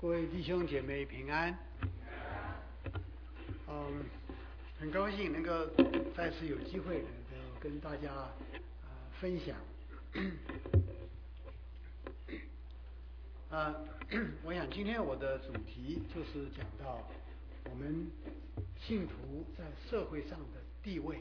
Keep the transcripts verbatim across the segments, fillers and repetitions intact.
各位弟兄姐妹平安。嗯，很高兴能够再次有机会能够跟大家呃分享。啊，我想今天我的主题就是讲到我们信徒在社会上的地位。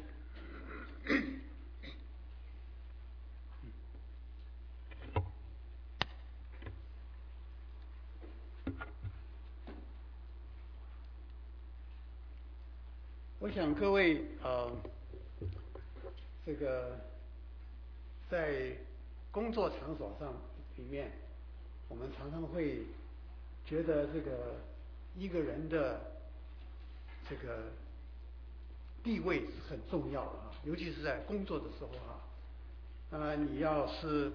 我想各位呃，这个在工作场所上里面，我们常常会觉得这个一个人的这个地位是很重要的啊，尤其是在工作的时候啊。呃，你要是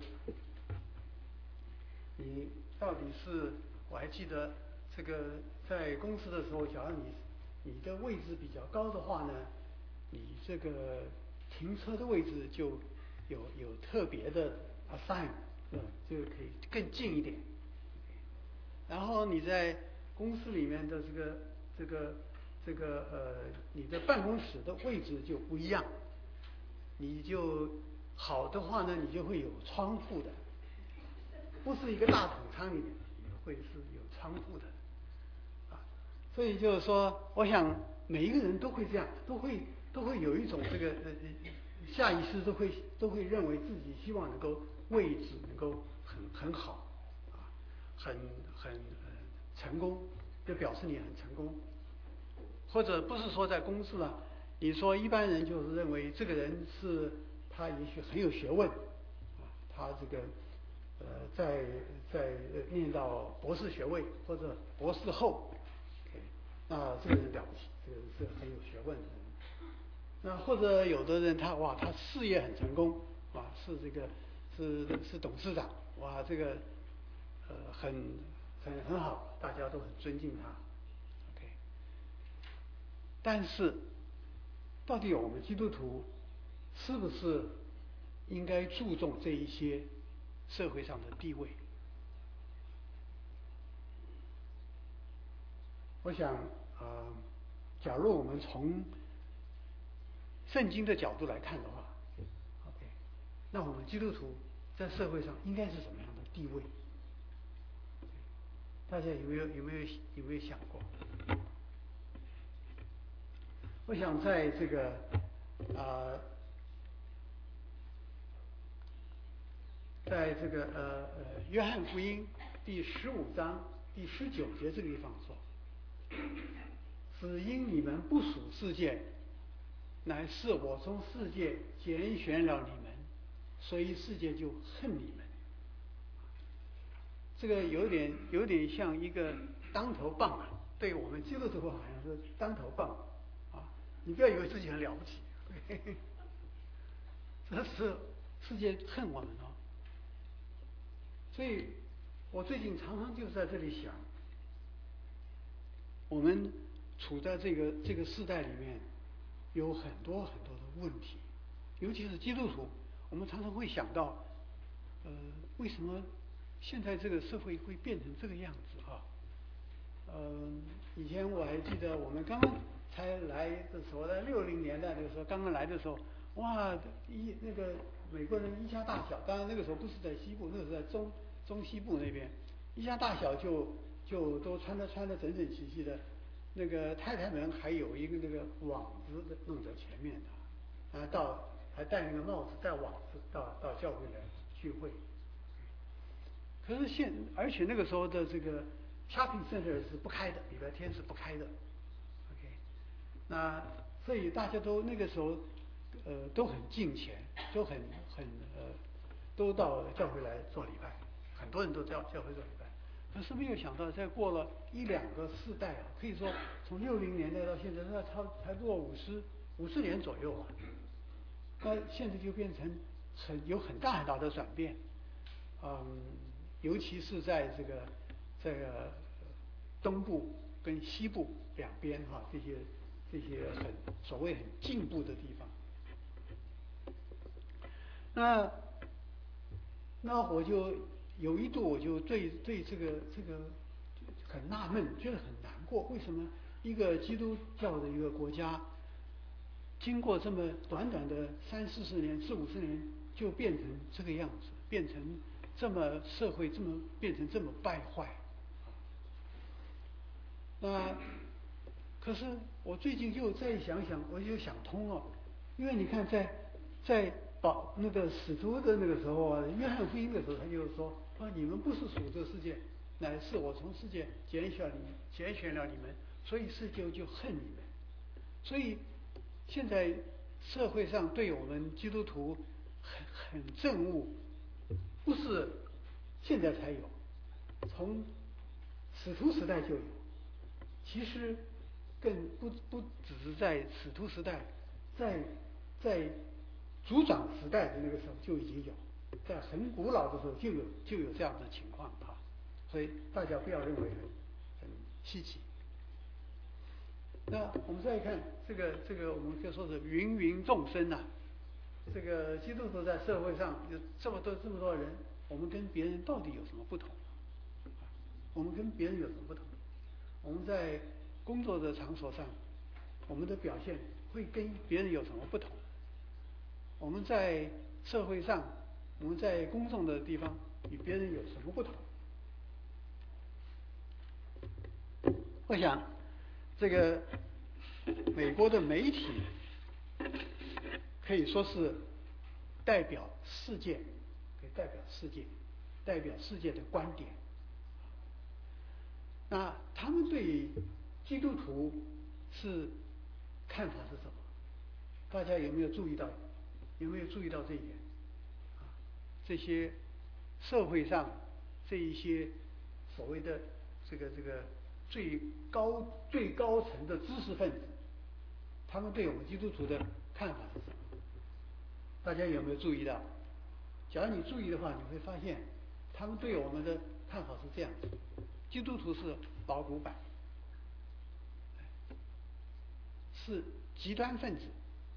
你到底是，我还记得这个在公司的时候，假如你你的位置比较高的话呢，你这个停车的位置就有有特别的 assign， 嗯，就可以更近一点。然后你在公司里面的这个这个这个呃，你的办公室的位置就不一样。你就好的话呢，你就会有窗户的，不是一个大统仓里面，会是有窗户的，啊，所以就是说，我想每一个人都会这样，都会都会有一种这个呃下意识都会都会认为自己希望能够位置能够很很好，啊，很很呃成功，就表示你很成功，或者不是说在公司啊。你说一般人就是认为这个人是他也许很有学问，啊，他这个呃在在念到博士学位或者博士后， okay， 那这个人了不起，这个人是很有学问的人。那或者有的人他哇他事业很成功，啊是这个是是董事长，哇这个呃很很很好，大家都很尊敬他。OK， 但是到底我们基督徒是不是应该注重这一些社会上的地位？我想，呃，假如我们从圣经的角度来看的话 ，OK， 那我们基督徒在社会上应该是什么样的地位？大家有没有有没有有没有想过？我想在这个啊。呃在这个呃呃约翰福音第十五章第十九节这个地方说，只因你们不属世界，乃是我从世界拣选了你们，所以世界就恨你们。这个有点有点像一个当头棒啊，对我们基督徒好像是当头棒啊，你不要以为自己很了不起，这是世界恨我们哦。所以我最近常常就在这里想，我们处在这个这个时代里面，有很多很多的问题，尤其是基督徒，我们常常会想到，呃，为什么现在这个社会会变成这个样子啊？呃，以前我还记得我们刚刚才来的时候，在六零年代那个时候刚刚来的时候，哇，一那个美国人一家大小，当然那个时候不是在西部，那个时候在中中西部那边，一家大小就就都穿的穿的整整齐齐的，那个太太们还有一个那个网子弄在前面的，啊，到还戴那个帽子戴网子到到教会来聚会。可是现而且那个时候的这个 shopping center 是不开的，礼拜天是不开的。OK， 那所以大家都那个时候呃都很敬虔，都很很呃都到教会来做礼拜，很多人都到教会做礼拜。可是没有想到，再过了一两个世代啊，可以说从六零年代到现在，那超才过五十五十年左右啊。那现在就变成很有很大很大的转变，嗯，尤其是在这个这个东部跟西部两边哈，这些这些很所谓很进步的地方。那那我就有一度我就对对这个这个很纳闷，觉得很难过，为什么一个基督教的一个国家，经过这么短短的三四十年、四五十年，就变成这个样子，变成这么社会这么变成这么败坏。那可是我最近又再想想，我就想通了，因为你看在在保那个使徒的那个时候啊，约翰福音的时候，他就说啊，你们不是属这世界，乃是我从世界拣选你，拣选了你们，所以世界就恨你们。所以现在社会上对我们基督徒很很憎恶，不是现在才有，从使徒时代就有。其实更不不只是在使徒时代，在在族长时代的那个时候就已经有，在很古老的时候就有就有这样的情况啊，所以大家不要认为很很稀奇。那我们再看这个这个，我们就说是芸芸众生呐、啊，这个基督徒在社会上有这么多这么多人，我们跟别人到底有什么不同？我们跟别人有什么不同？我们在工作的场所上，我们的表现会跟别人有什么不同？我们在社会上，我们在公众的地方与别人有什么不同？我想，这个美国的媒体可以说是代表世界，可以代表世界，代表世界的观点。那他们对基督徒是看法是什么？大家有没有注意到？有没有注意到这一点？啊，这些社会上这一些所谓的这个这个最高最高层的知识分子，他们对我们基督徒的看法是什么？大家有没有注意到？假如你注意的话，你会发现他们对我们的看法是这样子：基督徒是老古板，是极端分子。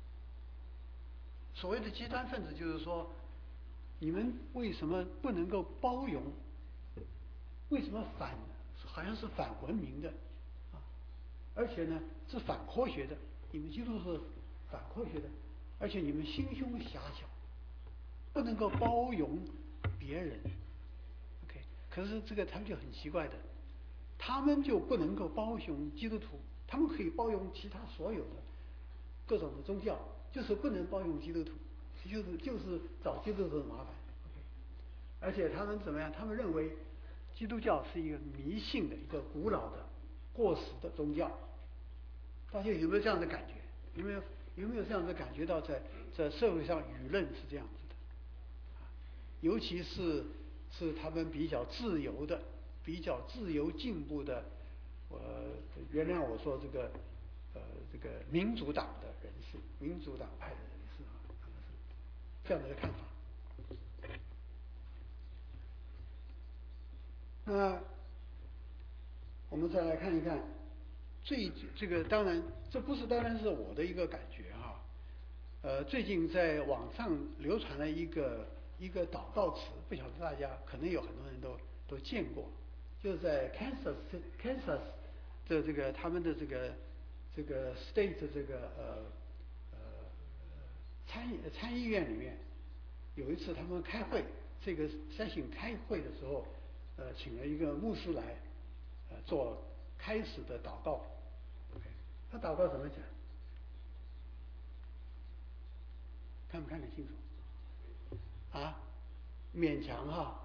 所谓的极端分子，就是说，你们为什么不能够包容？为什么反？好像是反文明的，啊，而且呢是反科学的。你们基督徒是反科学的，而且你们心胸狭小，不能够包容别人。OK， 可是这个他们就很奇怪的，他们就不能够包容基督徒，他们可以包容其他所有的各种的宗教，就是不能包容基督徒，就是就是找基督徒的麻烦。OK， 而且他们怎么样？他们认为基督教是一个迷信的一个古老的、过时的宗教。大家有没有这样的感觉？有没有有没有这样的感觉到在在社会上舆论是这样子的？尤其是是他们比较自由的、比较自由进步的，呃，原谅我说这个呃这个民主党的人士、民主党派的人士啊，他们是这样的一个看法。那我们再来看一看，最这个当然这不是当然是我的一个感觉哈、啊，呃，最近在网上流传了一个一个祷告词，不晓得大家可能有很多人都都见过，就是在 Kansas Kansas 的这个他们的这个这个 state 这个呃呃参议参议院里面，有一次他们开会，这个相信开会的时候。呃，请了一个牧师来，呃，做开始的祷告。OK， 他祷告怎么讲？看不看得清楚？啊，勉强哈。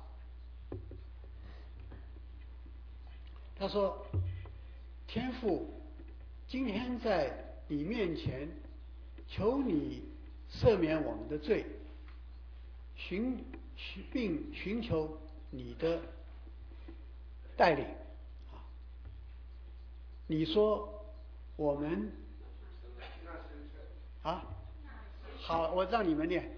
他说：“天父，今天在你面前，求你赦免我们的罪，寻并寻求你的。”带领啊，你说我们啊，好，我让你们念。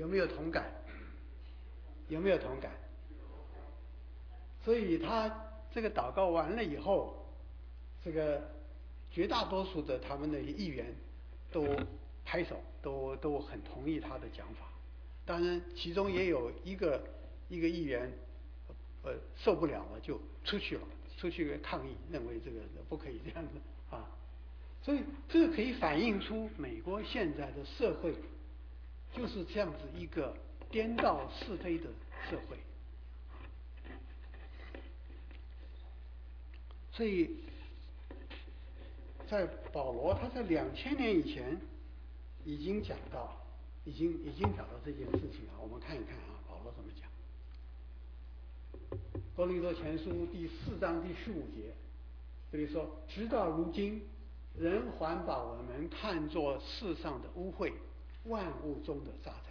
有没有同感？有没有同感？所以他这个祷告完了以后，这个绝大多数的他们的议员都拍手，都都很同意他的讲法。当然，其中也有一个一个议员，呃，受不了了，就出去了，出去抗议，认为这个不可以这样子啊。所以这个可以反映出美国现在的社会就是这样子一个颠倒是非的社会。所以，在保罗他在两千年以前已经讲到，已经已经讲到这件事情了。我们看一看啊，保罗怎么讲。哥林多前书第四章第十五节，这里说：直到如今，人还把我们看作世上的污秽，万物中的渣滓。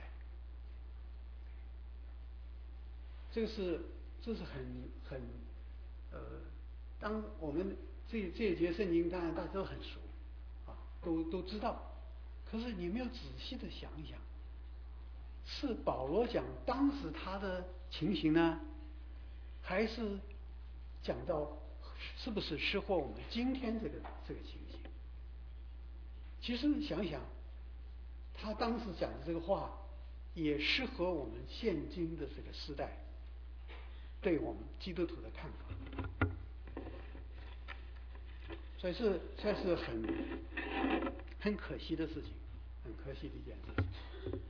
这个是，这是很很，呃，当我们这这一节圣经，当然大家都很熟，啊，都都知道。可是你没有仔细的想一想，是保罗讲当时他的情形呢，还是讲到是不是适合我们今天这个这个情形？其实想想，他当时讲的这个话，也适合我们现今的这个时代对我们基督徒的看法。所以是这是很很可惜的事情，很可惜的一件事情。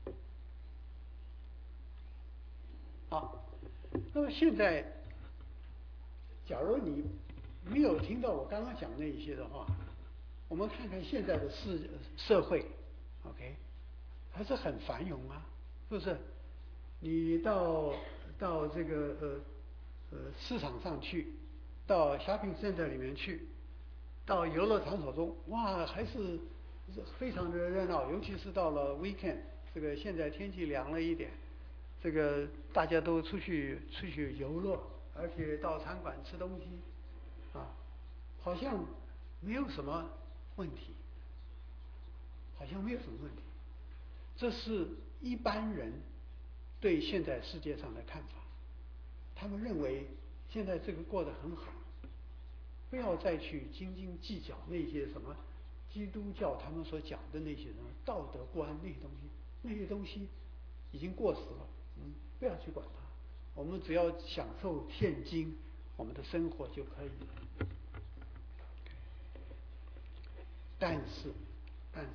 好，那么现在，假如你没有听到我刚刚讲那一些的话，我们看看现在的社社会 ，OK， 还是很繁荣啊，是不是？你到到这个呃呃市场上去，到 shopping center 里面去，到游乐场所中，哇，还是非常的热闹，尤其是到了 weekend， 这个现在天气凉了一点，这个大家都出去出去游乐，而且到餐馆吃东西，啊，好像没有什么问题，好像没有什么问题。这是一般人对现在世界上的看法，他们认为现在这个过得很好，不要再去斤斤计较那些什么基督教他们所讲的那些什么道德观那些东西，那些东西已经过时了，嗯，不要去管它，我们只要享受现今我们的生活就可以了。但是，但是，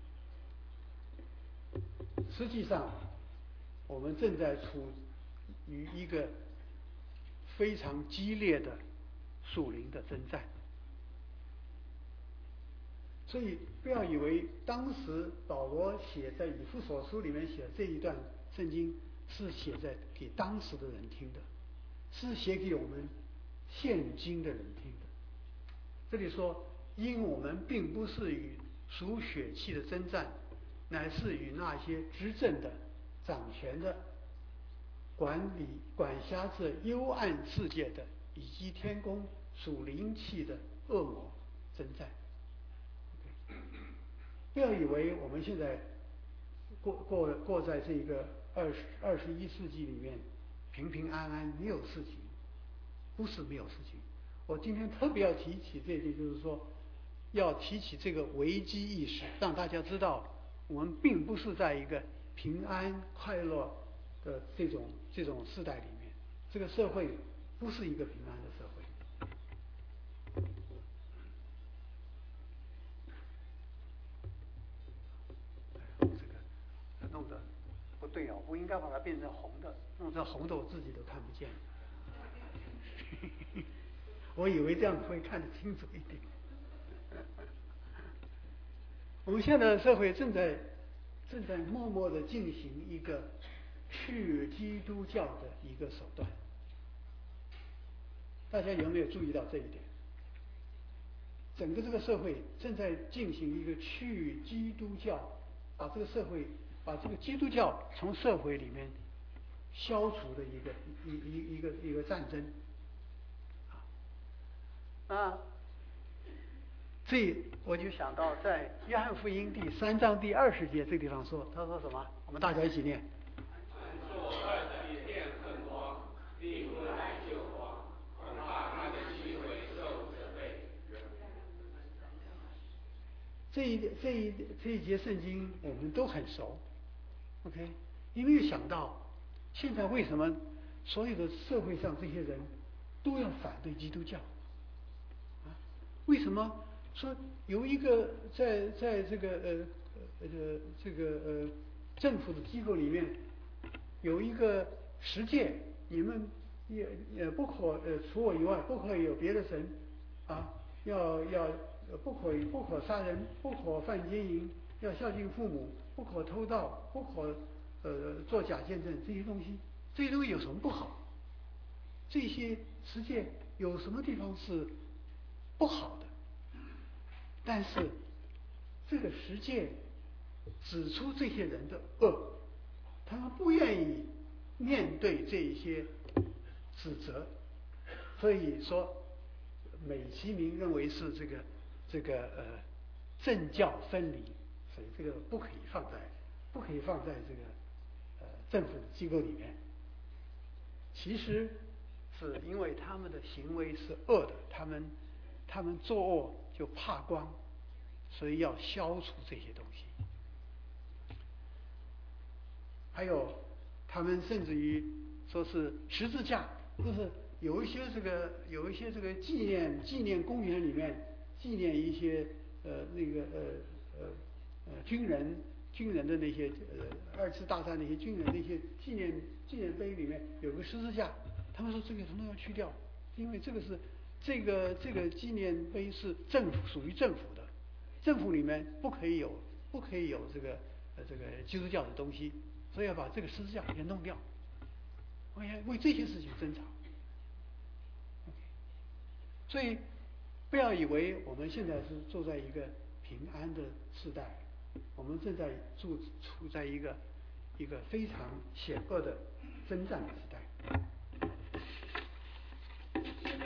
实际上，我们正在处于一个非常激烈的属灵的征战。所以不要以为当时保罗写在以弗所书里面写的这一段圣经是写在给当时的人听的，是写给我们现今的人听的。这里说，因我们并不是与属血气的征战，乃是与那些执政的、掌权的、管理管辖着幽暗世界的，以及天宫属灵气的恶魔征战。不要以为我们现在过过过在这个二十二十一世纪里面平平安安没有事情，不是没有事情。我今天特别要提起这一点，就是说要提起这个危机意识，让大家知道我们并不是在一个平安快乐的这种这种时代里面，这个社会不是一个平安的社会。弄得不对哦，不应该把它变成红的，弄成红的我自己都看不见。我以为这样会看得清楚一点。我们现在的社会正在正在默默地进行一个去基督教的一个手段，大家有没有注意到这一点？整个这个社会正在进行一个去基督教，把这个社会。把这个基督教从社会里面消除的一个一一一个一个战争，啊，这我就想到在约翰福音第三章第二十节这个地方说，他说什么？我我们大家一起念。这一这一这一节圣经我们都很熟 ，OK？ 你没有想到，现在为什么所有的社会上这些人都要反对基督教？啊，为什么说有一个在在这个呃呃这个呃政府的机构里面有一个十诫，你们也也不可呃除我以外不可以有别的神啊，要要。不可不可杀人，不可犯奸淫，要孝敬父母，不可偷盗，不可呃做假见证，这些东西，这些东西有什么不好？这些实践有什么地方是不好的？但是这个实践指出这些人的恶，他们不愿意面对这一些指责，所以说美其名认为是这个。这个呃政教分离，所以这个不可以放在不可以放在这个呃政府的机构里面。其实是因为他们的行为是恶的，他们他们作恶就怕光，所以要消除这些东西。还有他们甚至于说是十字架，就是有一些这个有一些这个纪念纪念公园里面。纪念一些呃那个呃呃呃军人军人的那些呃二次大战那些军人那些纪念纪念碑里面有个十字架，他们说这个统统要去掉，因为这个是这个这个纪念碑是政府属于政府的，政府里面不可以有不可以有这个呃这个基督教的东西，所以要把这个十字架给弄掉。为为这些事情争吵，所以。不要以为我们现在是住在一个平安的时代，我们正在住处在一个一个非常险恶的征战的时代。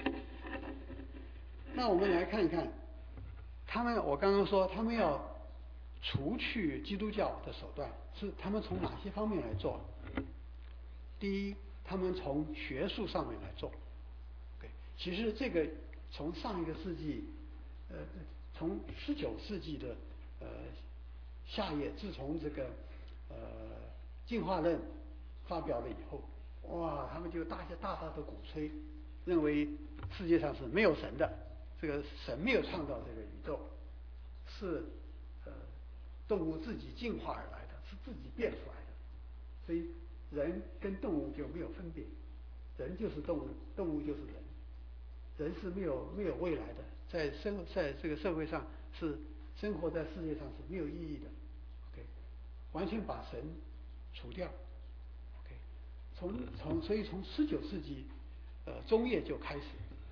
那我们来看一看，他们我刚刚说他们要除去基督教的手段，是他们从哪些方面来做？第一，他们从学术上面来做。对，其实这个。从上一个世纪，呃，从十九世纪的呃下叶，自从这个呃进化论发表了以后，哇，他们就大家大大的鼓吹，认为世界上是没有神的，这个神没有创造这个宇宙，是呃动物自己进化而来的，是自己变出来的，所以人跟动物就没有分别，人就是动物，动物就是人。人是没有没有未来的，在生在这个社会上是生活在世界上是没有意义的 ，OK， 完全把神除掉 ，OK， 从从所以从十九世纪呃中叶就开始，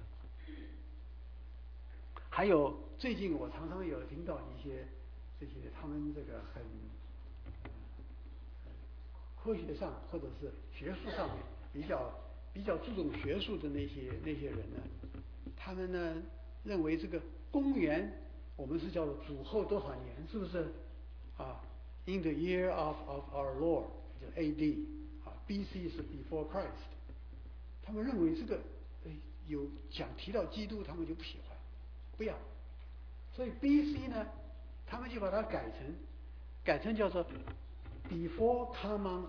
还有最近我常常有听到一些这些他们这个很、呃、科学上或者是学术上面比较比较注重学术的那些那些人呢。他们呢认为这个公元我们是叫做主后多少年，是不是啊 ？In the year of of our Lord， 就 A D 啊 ，B C 是 before Christ。他们认为这个有讲提到基督，他们就不喜欢，不要。所以 B C 呢，他们就把它改成改成叫做 before Common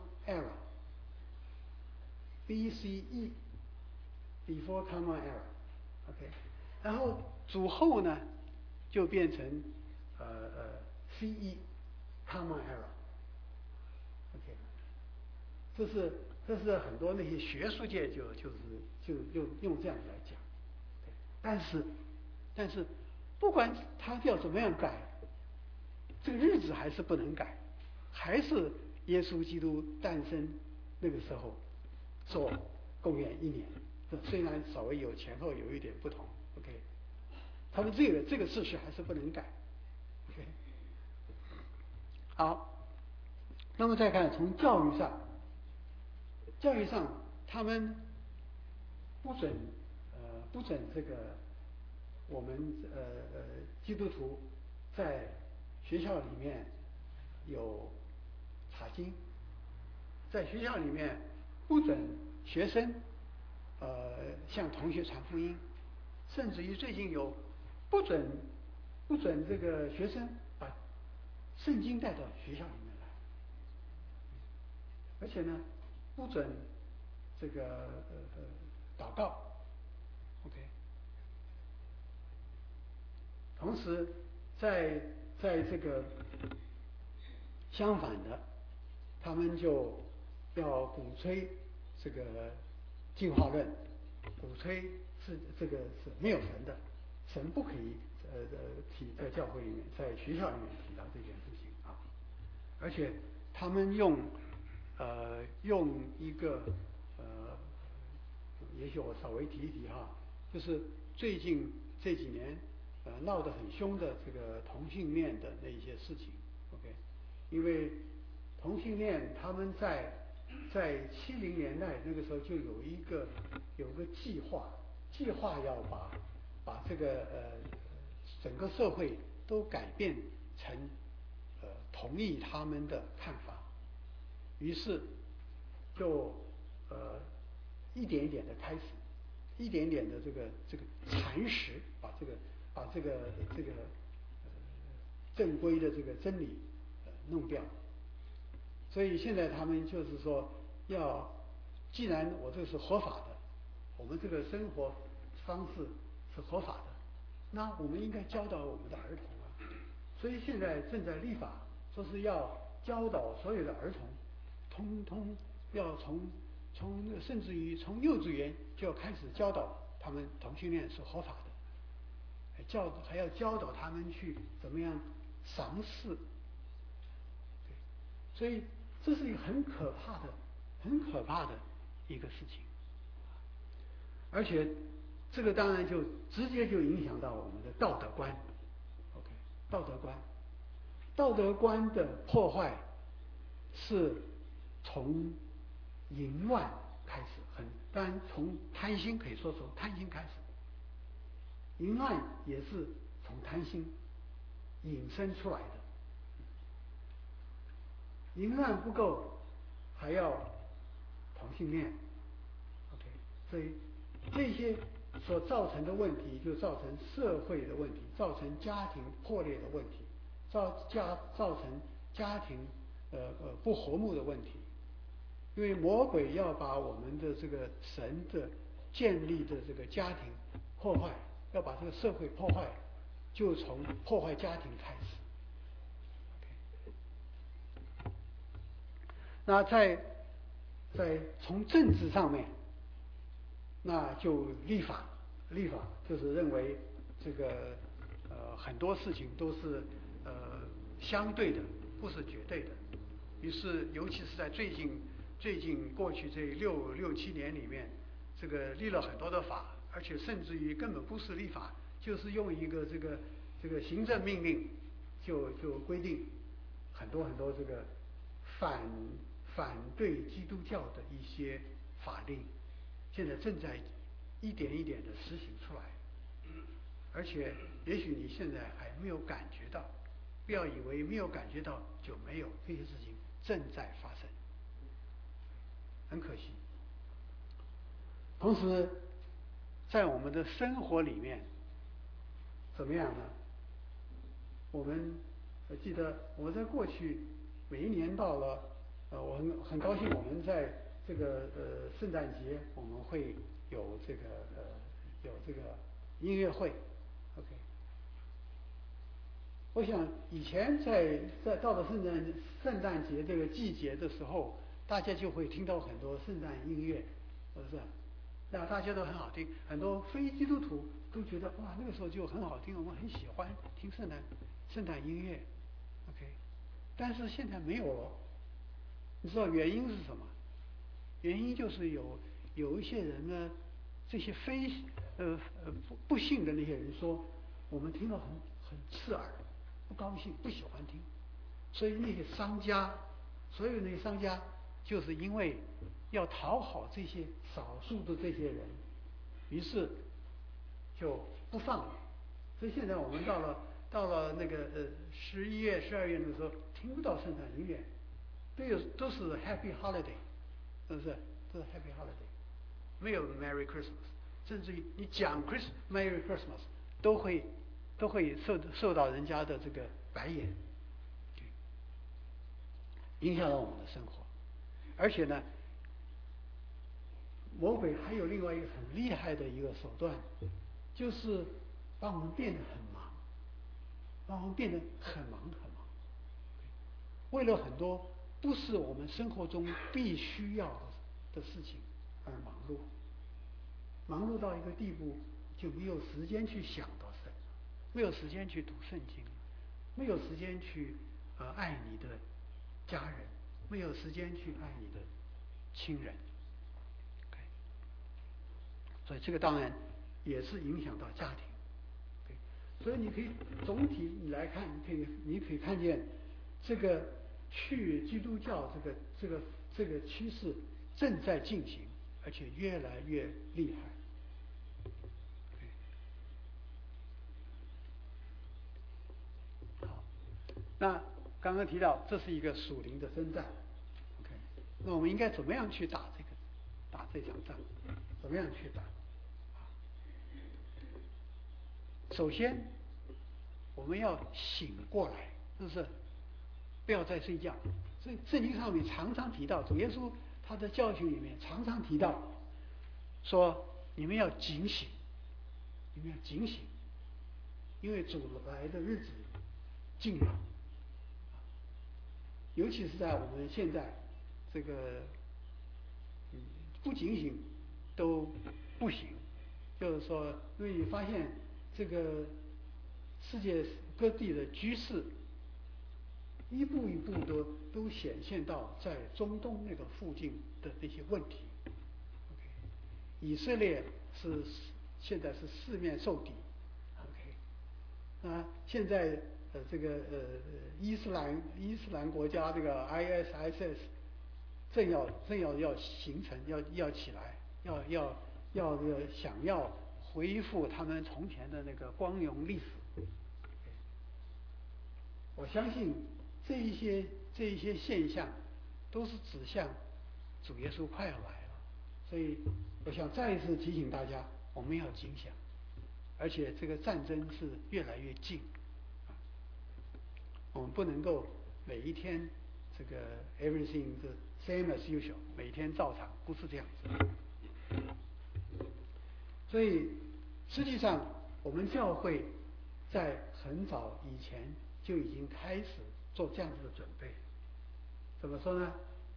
Era，B C E before Common Era。OK， 然后主后呢，就变成呃呃 C E Common Era。OK， 这是这是很多那些学术界就就是就用用这样来讲，但是但是不管他要怎么样改，这个日子还是不能改，还是耶稣基督诞生那个时候做公元一年。虽然稍微有前后有一点不同 ，OK， 他们这个这个次序还是不能改 ，OK， 好，那么再看从教育上，教育上他们不准呃不准这个我们呃呃基督徒在学校里面有查经在学校里面不准学生呃向同学传福音，甚至于最近有不准不准这个学生把圣经带到学校里面来，而且呢不准这个呃呃祷告 ，OK。同时在在这个相反的，他们就要鼓吹这个进化论，鼓吹是这个是没有神的，神不可以呃呃提在教会里面，在学校里面提到这件事情啊，而且他们用呃用一个呃，也许我稍微提一提哈，就是最近这几年呃闹得很凶的这个同性恋的那一些事情 ，OK， 因为同性恋他们在在七零年代那个时候就有一个有个计划，计划要把把这个呃整个社会都改变成呃同意他们的看法，于是就呃一点一点的开始，一点点的这个这个蚕食，把这个把这个这个呃正规的这个真理呃弄掉。所以现在他们就是说要，既然我这是合法的，我们这个生活方式是合法的，那我们应该教导我们的儿童啊。所以现在正在立法，说是要教导所有的儿童，通通要从从甚至于从幼稚园就要开始教导他们同性恋是合法的，教还要教导他们去怎么样赏识。所以这是一个很可怕的、很可怕的一个事情，而且这个当然就直接就影响到我们的道德观 ，OK， 道德观，道德观的破坏是从淫乱开始，很当然从贪心可以说从贪心开始，淫乱也是从贪心引申出来的。淫乱不够，还要同性恋 ，OK， 所以这些所造成的问题，就造成社会的问题，造成家庭破裂的问题，造家造成家庭呃呃不和睦的问题。因为魔鬼要把我们的这个神的建立的这个家庭破坏，要把这个社会破坏，就从破坏家庭开始。那在在从政治上面，那就立法，立法就是认为这个呃很多事情都是呃相对的，不是绝对的。于是，尤其是在最近最近过去这六六七年里面，这个立了很多的法，而且甚至于根本不是立法，就是用一个这个这个行政命令就就规定很多很多这个反。反对基督教的一些法令，现在正在一点一点的实行出来，而且也许你现在还没有感觉到，不要以为没有感觉到就没有，这些事情正在发生，很可惜。同时，在我们的生活里面，怎么样呢？我们我记得我在过去每一年到了。呃，我很很高兴，我们在这个呃圣诞节我们会有这个呃有这个音乐会 ，OK。我想以前在在到了圣诞圣诞节这个季节的时候，大家就会听到很多圣诞音乐，是不是？那大家都很好听，很多非基督徒都觉得哇，那个时候就很好听，我们很喜欢听圣诞圣诞音乐 ，OK。但是现在没有了。你知道原因是什么？原因就是有有一些人呢，这些非呃呃不不信的那些人说，我们听到很很刺耳，不高兴，不喜欢听，所以那些商家，所有那些商家，就是因为要讨好这些少数的这些人，于是就不放了。所以现在我们到了到了那个呃十一月、十二月的时候，听不到圣诞音乐。 都有都是 Happy Holiday， 是不是？都是 Happy Holiday， 没有 Merry Christmas， 甚至于你讲 Chris Merry Christmas 都会都会受受到人家的这个白眼，影响到我们的生活。而且呢，魔鬼还有另外一个很厉害的一个手段，就是把我们变得很忙，把我们变得很忙很忙，为了很多不是我们生活中必须要的事情而忙碌，忙碌到一个地步就没有时间去想到神，没有时间去读圣经，没有时间去呃爱你的家人，没有时间去爱你的亲人。所以这个当然也是影响到家庭。所以你可以总体你来看，你可以你可以看见这个去基督教这个这个这个趋势正在进行，而且越来越厉害。好，那刚刚提到这是一个属灵的征战 ，OK， 那我们应该怎么样去打这个打这场仗？怎么样去打？首先，我们要醒过来，是不是？不要再睡觉。所以圣经上面常常提到，主耶稣他的教训里面常常提到，说你们要警醒，你们要警醒，因为主来的日子近了。尤其是在我们现在这个，嗯，不警醒都不行。就是说，因为你发现这个世界各地的局势，一步一步都都显现到在中东那个附近的那些问题。OK， 以色列是现在是四面受敌。OK， 啊，现在呃这个呃伊斯兰伊斯兰国家这个 I S I S 正要正要要形成，要要起来，要要要要想要恢复他们从前的那个光荣历史。我相信这一些这一些现象都是指向主耶稣快要来了，所以我想再一次提醒大家，我们要警醒，而且这个战争是越来越近，我们不能够每一天这个 everything the same as usual， 每天照常，不是这样子。所以实际上我们教会在很早以前就已经开始做这样子的准备。怎么说呢？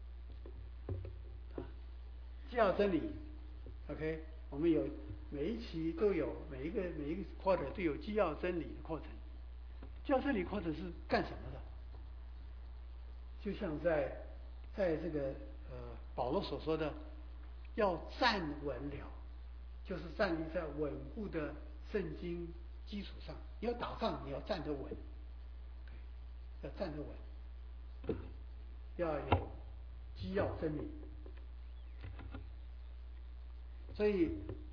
啊，既要真理 ，OK， 我们有每一期都有每一个每一个 quarter 都有既要真理的课程。既要真理课程是干什么的？就像在在这个呃保罗所说的，要站稳了，就是站立在稳固的圣经基础上。你要打仗，你要站得稳，要站得稳，要有基要真理。所以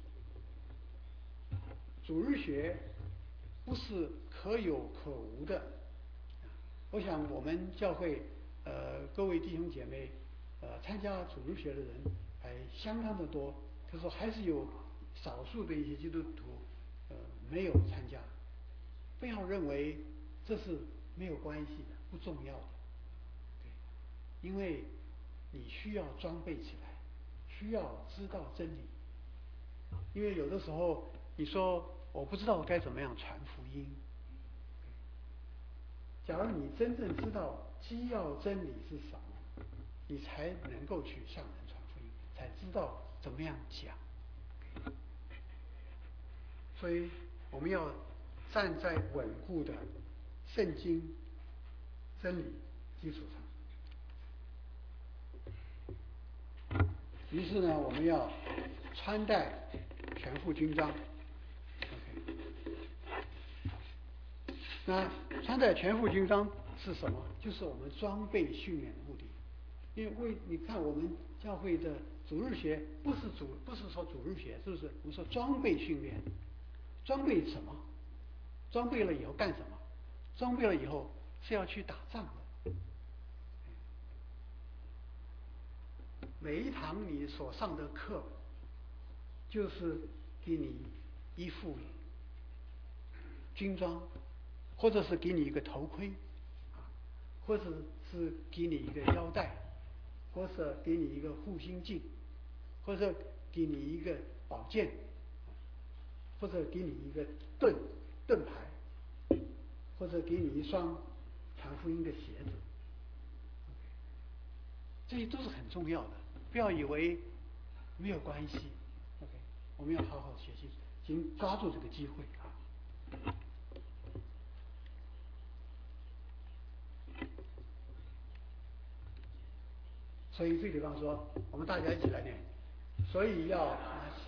主日学不是可有可无的。我想我们教会呃各位弟兄姐妹呃参加主日学的人还相当的多，可是还是有少数的一些基督徒呃没有参加。不要认为这是没有关系的，不重要的，对，因为你需要装备起来，需要知道真理。因为有的时候你说我不知道该怎么样传福音，假如你真正知道基要真理是什么，你才能够去向人传福音，才知道怎么样讲。所以我们要站在稳固的圣经真理基础上。于是呢，我们要穿戴全副军装。OK， 那穿戴全副军装是什么？就是我们装备训练的目的。因为为你看我们教会的主日学不是主不是说主日学，是不是？我们说装备训练。装备什么？装备了以后干什么？装备了以后是要去打仗的。 每一堂你所上的课，就是给你一副军装，或者是给你一个头盔，啊，或者是给你一个腰带，或者给你一个护心镜，或者给你一个宝剑，或者给你一个盾盾牌，或者给你一双传福音的鞋子，这些都是很重要的，不要以为没有关系。OK， 我们要好好学习，请抓住这个机会啊！所以这地方说，我们大家一起来念，所以要拿起。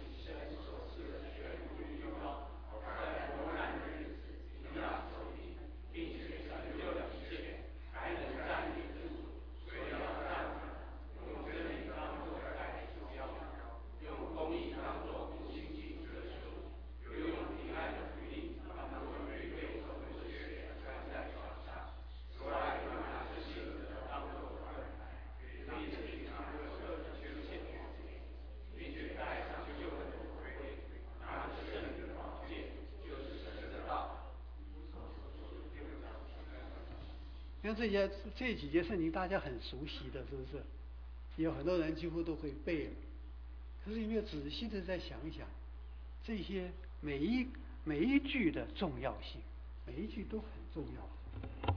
因为这些这几节圣经大家很熟悉的，是不是？有很多人几乎都会背了。可是有没有仔细的再想一想，这些每一每一句的重要性，每一句都很重要。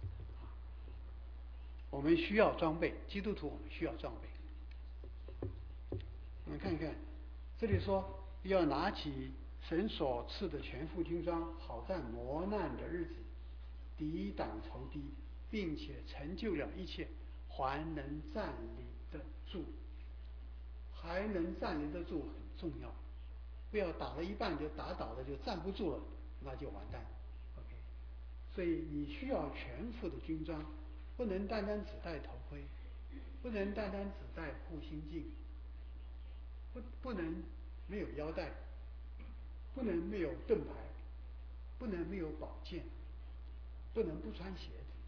我们需要装备，基督徒我们需要装备。我们看一看，这里说要拿起神所赐的全副军装，好在磨难的日子抵挡仇敌，并且成就了一切，还能站立得住。还能站立得住很重要，不要打了一半就打倒了，就站不住了，那就完蛋。OK， 所以你需要全副的军装，不能单单只戴头盔，不能单单只戴护心镜，不不能没有腰带，不能没有盾牌，不能没有宝剑，不能不穿鞋子，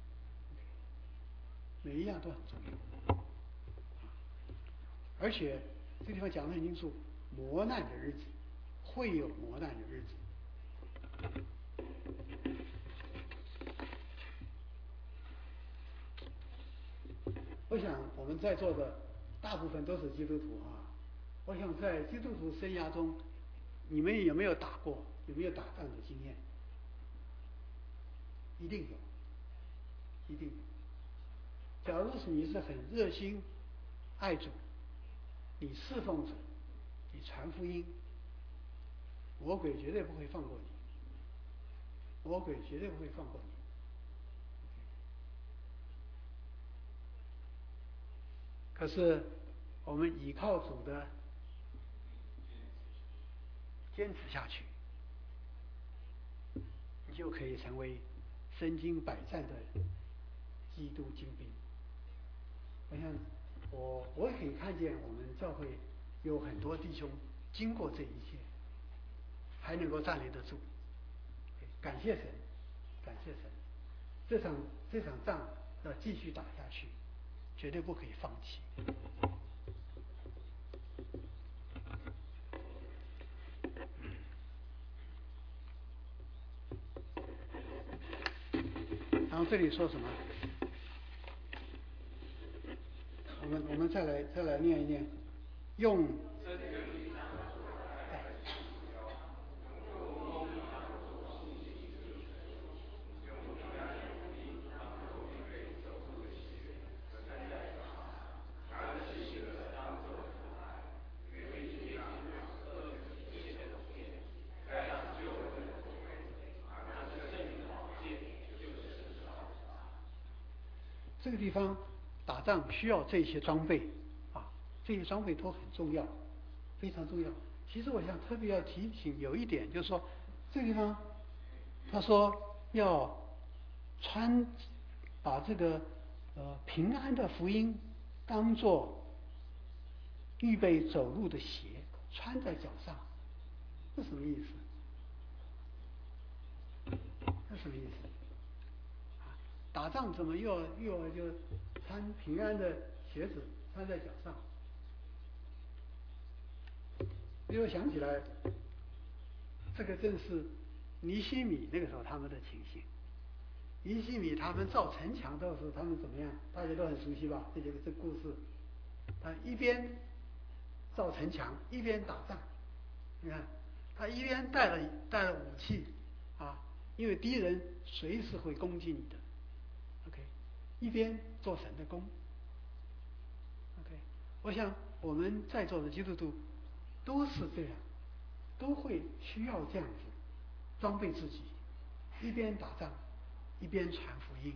每一样都很重要。而且这地方讲得很清楚，磨难的日子会有磨难的日子。我想我们在座的大部分都是基督徒啊，我想在基督徒生涯中，你们有没有打过，有没有打仗的经验？一定有，一定有。假如是你是很热心爱主，你侍奉主，你传福音，魔鬼绝对不会放过你，魔鬼绝对不会放过你。可是我们倚靠主的坚持下去，你就可以成为身经百战的基督精兵。我想我我也可以看见我们教会有很多弟兄经过这一切，还能够站立得住。感谢神，感谢神，这场这场仗要继续打下去，绝对不可以放弃。然后这里说什么？我们我们再来再来念一念，用。这个地方打仗需要这些装备啊，这些装备都很重要，非常重要。其实我想特别要提醒有一点，就是说这个地方他说要穿把这个呃平安的福音当作预备走路的鞋穿在脚上，这什么意思？这什么意思？打仗怎么又要又要就穿平安的鞋子穿在脚上。因为我想起来，这个正是尼希米那个时候他们的情形。尼希米他们造城墙的时候，他们怎么样？大家都很熟悉吧？这个这个故事，他一边造城墙，一边打仗。你看，他一边带了带了武器啊，因为敌人随时会攻击你的。OK， 一边做神的工。OK， 我想我们在座的基督徒都是这样，都会需要这样子装备自己，一边打仗，一边传福音。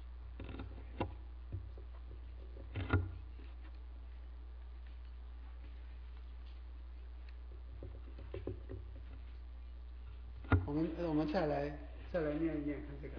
我们我们再来再来念一念看这个。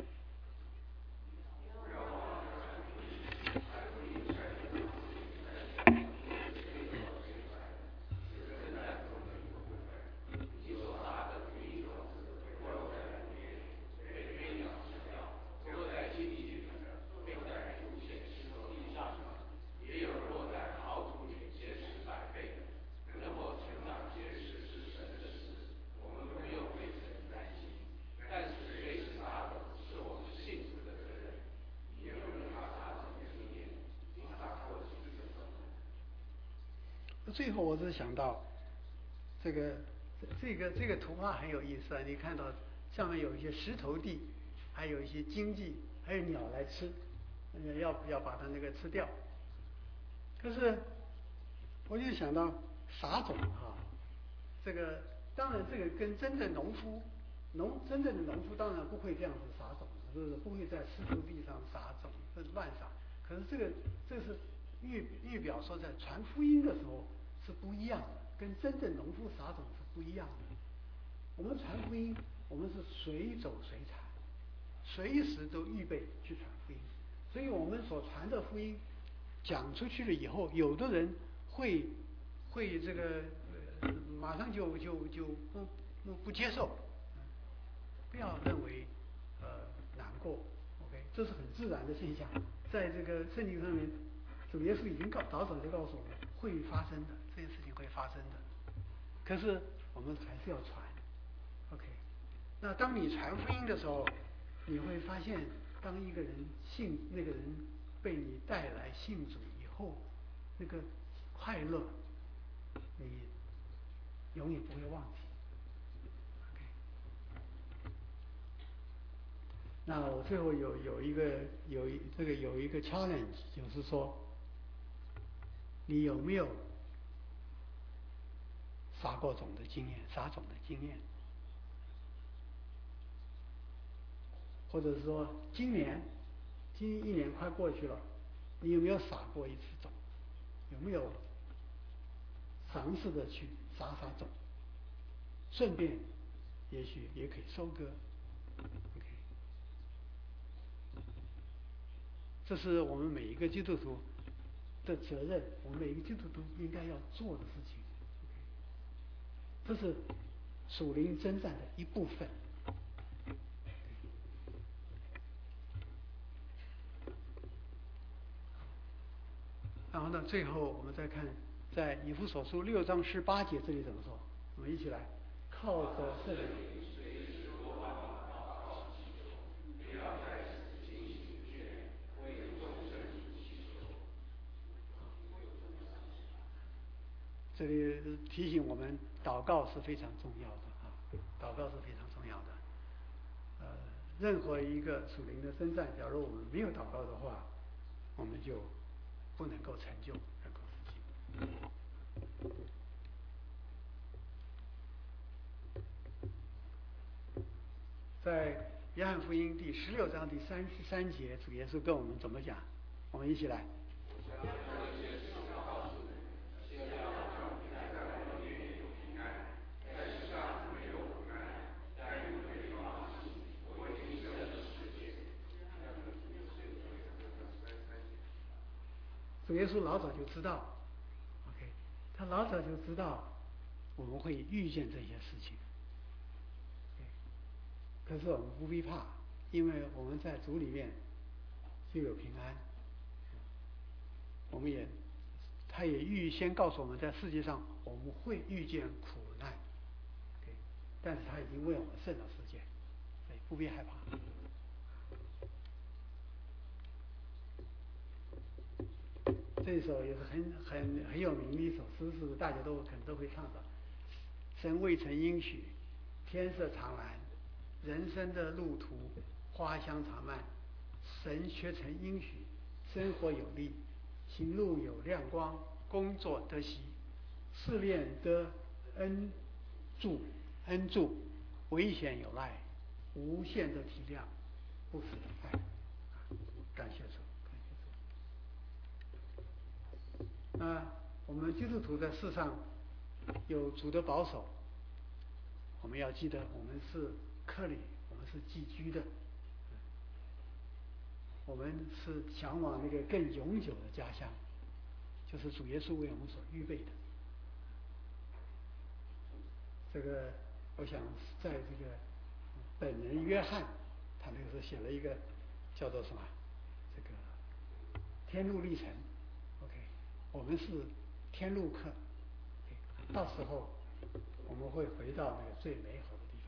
最后我只想到，这个这个这个图画很有意思啊！你看到上面有一些石头地，还有一些荆棘，还有鸟来吃，要要把它那个吃掉。可是我就想到撒种哈，这个当然这个跟真正农夫农真正的农夫当然不会这样子撒种，就是不会在石头地上撒种，这乱撒。可是这个这是预预表说在传福音的时候是不一样的，跟真正农夫撒种是不一样的。我们传福音，我们是随走随传，随时都预备去传福音。所以我们所传的福音讲出去了以后，有的人会会这个、呃、马上就就就不不不接受，不要认为呃难过 ，OK， 这是很自然的现象，在这个圣经上面，主耶稣已经告早早就告诉我们会发生的，这件事情会发生的。可是我们还是要传 ，OK。那当你传福音的时候，你会发现，当一个人信那个人被你带来信主以后，那个快乐，你永远不会忘记。OK。那我最后有有一个有一这个有一个 challenge， 就是说，你有没有撒过种的经验，撒种的经验？或者是说，今年，今一年快过去了，你有没有撒过一次种？有没有尝试着去撒撒种？顺便，也许也可以收割。OK， 这是我们每一个基督徒的责任，我们每一个基督徒应该要做的事情。这是属灵征战的一部分。然后呢，最后我们再看，在以弗所书六章十八节这里怎么说？我们一起来，靠着圣灵。这里提醒我们，祷告是非常重要的啊，祷告是非常重要的。呃，任何一个属灵的征战，假如我们没有祷告的话，我们就不能够成就任何事情。在约翰福音第十六章第三十三节，主耶稣跟我们怎么讲？我们一起来。主耶稣老早就知道 ，OK， 他老早就知道我们会遇见这些事情。可是我们不必怕，因为我们在主里面就有平安。我们也他也预先告诉我们在世界上我们会遇见苦难，但是他已经为我们胜了世界，所以不必害怕。这一首也是很很很有名的一首诗，是大家都可能都会唱的。神未曾应许，天色常蓝，人生的路途花香常漫。神却曾应许，生活有力，行路有亮光，工作得喜，试炼得恩助恩助，危险有赖，无限的体谅，不死的爱。感谢主。那我们基督徒在世上有主的保守，我们要记得我们是客旅，我们是寄居的，我们是向往那个更永久的家乡，就是主耶稣为我们所预备的。这个我想在这个本人约翰，他那个时候写了一个叫做什么这个天路历程。我们是天路客，到时候我们会回到那个最美好的地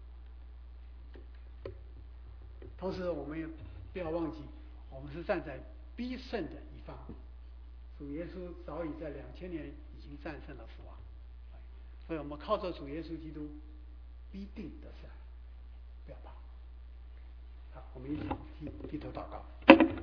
方。同时，我们也不要忘记，我们是站在必胜的一方。主耶稣早已在两千年已经战胜了死亡，所以我们靠着主耶稣基督必定得胜，不要怕。好，我们一起低低头祷告。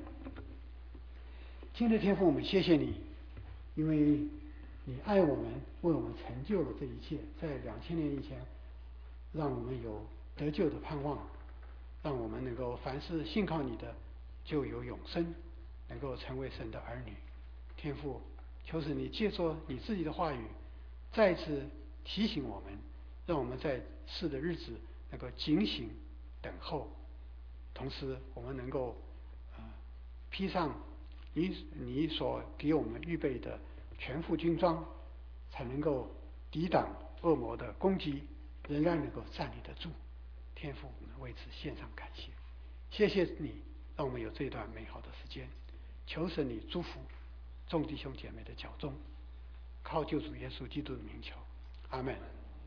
亲爱的天父，我们谢谢你。因为你爱我们，为我们成就了这一切，在两千年以前，让我们有得救的盼望，让我们能够凡是信靠你的，就有永生，能够成为神的儿女。天父，求使你借着你自己的话语，再次提醒我们，让我们在世的日子能够警醒等候，同时我们能够呃披上你你所给我们预备的全副军装，才能够抵挡恶魔的攻击，仍然能够站立得住。天父，我们为此献上感谢，谢谢你让我们有这段美好的时间。求神你祝福众弟兄姐妹的脚中，靠救主耶稣基督的名求，阿们。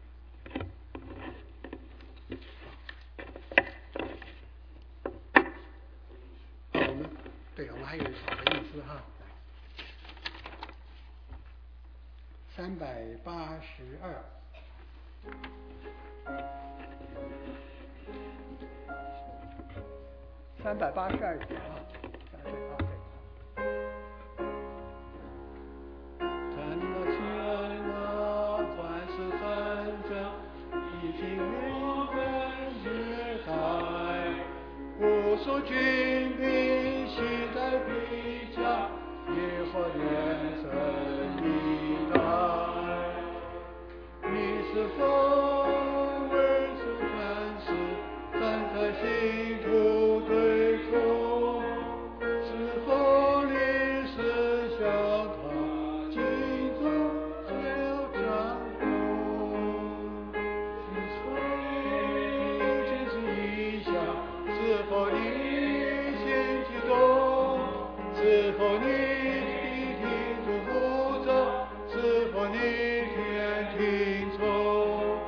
对，我们还有一首的意思哈，三百八十二，三百八十二节啊，三百八十二。看那天啊，万事纷争，已经无人之代，无数军兵期待比较，耶和连神以待。你是否为主战士，站在信徒对冲？是否你是向他尽忠就战功？你从今世意象，是否你心激动？是否你必听主呼召？是否你天听从？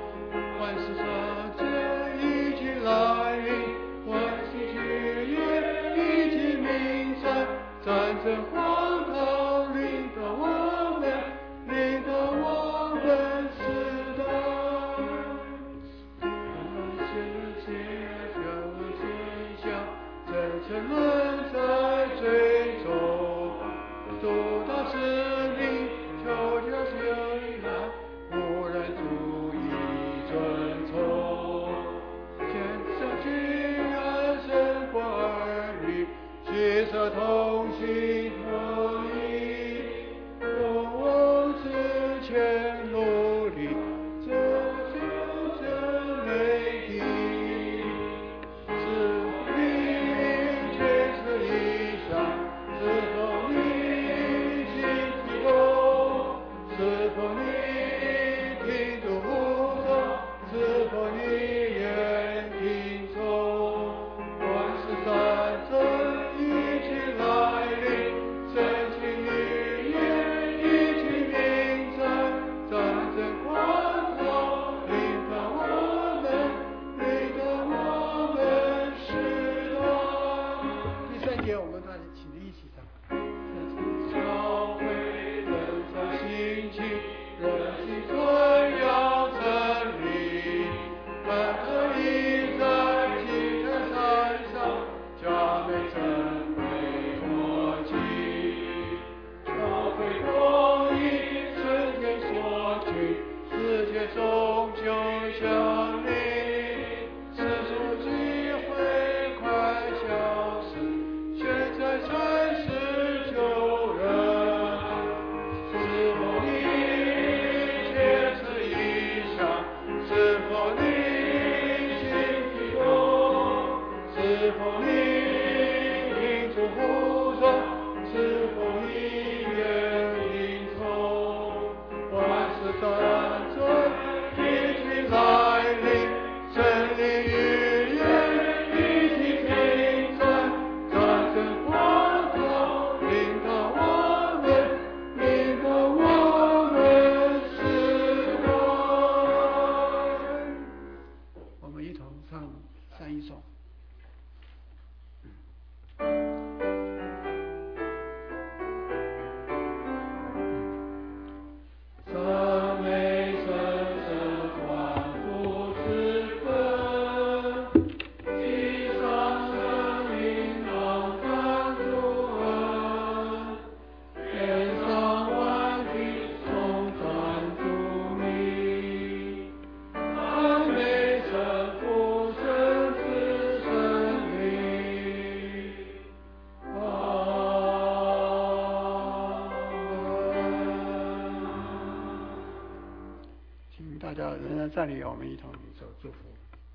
站立，我们一同领受祝福。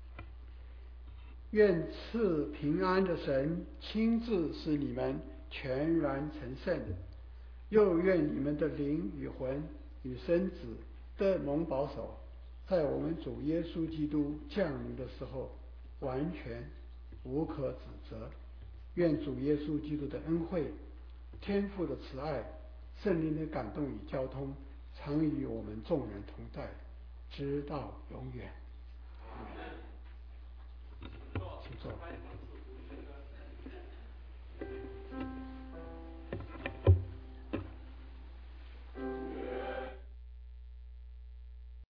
愿赐平安的神亲自使你们全然成圣，又愿你们的灵与魂与身子得蒙保守，在我们主耶稣基督降临的时候完全无可指责。愿主耶稣基督的恩惠、天父的慈爱、圣灵的感动与交通常与我们众人同在，直到永远。